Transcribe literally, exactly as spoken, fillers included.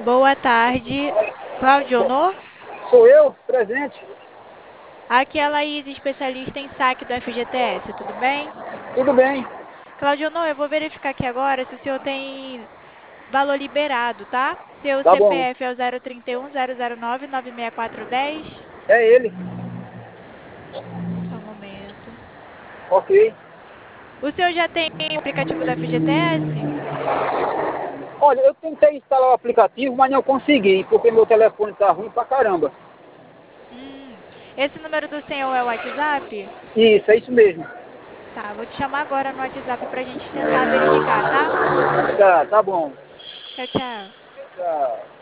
Boa tarde, Claudio Honor. Sou eu, presente. Aqui é a Laís, especialista em saque do F G T S, tudo bem? Tudo bem? Claudio Honor, eu vou verificar aqui agora se o senhor tem valor liberado, tá? Seu Tá bom. C P F é o zero trinta e um, zero zero nove, nove seis quatro um zero. É ele. Só um momento. Ok. O senhor já tem o aplicativo do F G T S? Olha, eu tentei instalar o aplicativo, mas não consegui, porque meu telefone tá ruim pra caramba. Hum, esse número do senhor é o WhatsApp? Isso, é isso mesmo. Tá, vou te chamar agora no WhatsApp pra gente tentar verificar, tá? Tá, tá bom. Tchau, tchau. Tá.